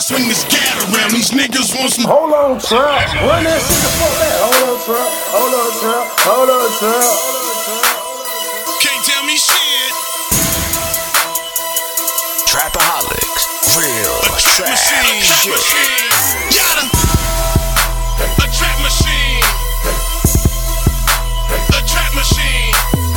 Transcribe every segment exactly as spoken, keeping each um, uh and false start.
swing this gat around. These niggas want some. Hold on, trap. Run that shit the fuck back. Hold on, trap. Hold on, trap. Hold on, trap. Can't tell me shit. Trapaholics, real A trap machine. shit. Yada. A trap machine. A trap machine.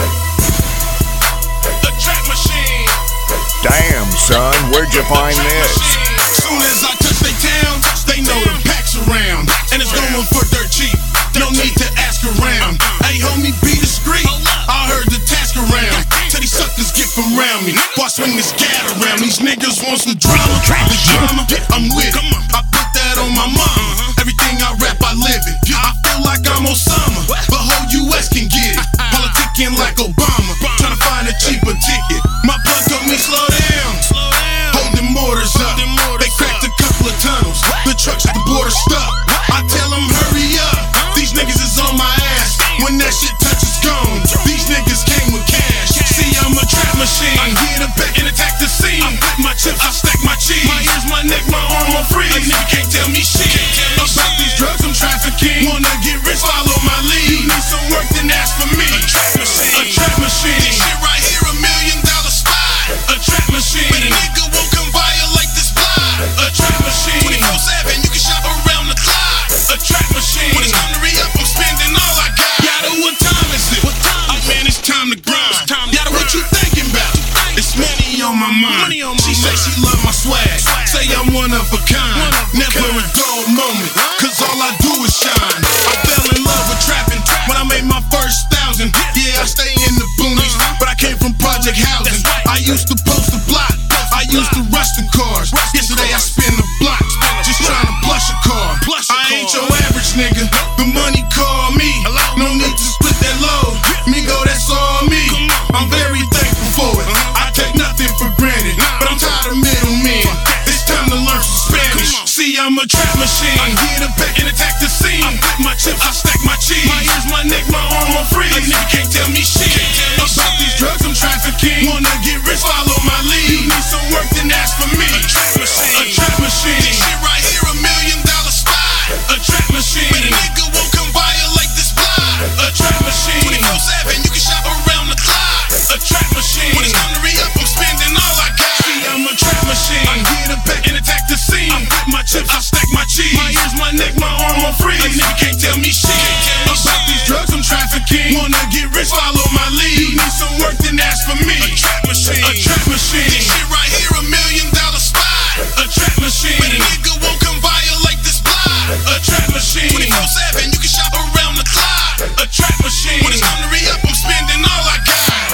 A trap machine. Damn, son, where'd you find this? Soon as I touch they town, they know the pack's around. And it's going for dirt cheap. No need to ask around. Hey, homie, be discreet. I heard the task around. Tell these suckers get from around me. Boy, I swing this gat around. These niggas want some drama. The drama, I'm with it. I put that on my mama. Everything I rap, I live it. I feel like I'm Osama, but whole U S can get it. Politicking like Obama, trying to find a cheaper ticket. My plug told me slow down. Hold them mortars up. They cracked a couple of tunnels. The trucks at the border stuck. I tell them hurry up. These niggas is on my ass. When that shit touches gone, these niggas came with cash. See, I'm a trap machine. I hit a back and attack the scene. I flip my chips, I stack my cheese. My ears, my neck, my arm on freeze. A nigga can't tell me shit about these drugs I'm trafficking. Wanna get rich, follow my lead. You need some work, then ask for me. A trap machine. A trap machine. This shit right here, a million dollar spot. A trap machine. But a nigga won't come violate this block. A trap machine. twenty-four seven, you can shop around the clock. A trap machine. When it's time to re-up, I'm spending all I got. Yada, what time is it? What time? Oh man, it's time to grind. Yada, what you thinking about? It's money on my mind. She say she love my swag. Say I'm one of a kind. Never a dull moment, cause all I do is shine. I fell in love with trapping when I made my first thousand. Yeah, I stay in the boonies, but I came from project housing. I used to post a block. I used to rush the cars. Yesterday I spin the block, just trying to plush a car. I ain't your average nigga. The money call me. No need to split that load. Me go, that's all me. I'm very thankful for it. I take nothing for granted, but I'm tired of middlemen. It's time to learn some Spanish. See, I'm a trap machine. I hit a back and attack the scene. I flip my chips, I stack my cheese. My ears, my neck, my arm on freeze. A nigga can't tell me shit about these drugs I'm trafficking. Wanna get rich, follow my lead. You need some work, then ask for me. A trap machine. A trap machine. This shit right here, a million dollar spot. A trap machine. But a nigga won't come violate this block. A trap machine. twenty-four seven, you can shop around the clock. A trap machine. When it's time to re-up, I'm spending all I got. See, I'm a trap machine. I hit a back and attack the scene. I flip my chips, I stack my cheese. My ears, my neck, my arm on freeze. A nigga can't tell me shit about these drugs I'm trafficking. Wanna get rich, follow my lead. You need some work, then ask for me. A trap machine. A trap machine. This shit right here, a million dollar spot. A trap machine. But a nigga won't come violate this block. A trap machine. twenty-four seven, you can shop around the clock. A trap machine. When it's time to re-up, I'm spending all I got.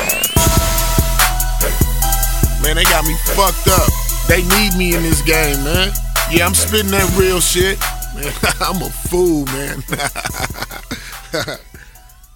Man, they got me fucked up. They need me in this game, man. Yeah, I'm spitting that real shit. Man, I'm a fool, man.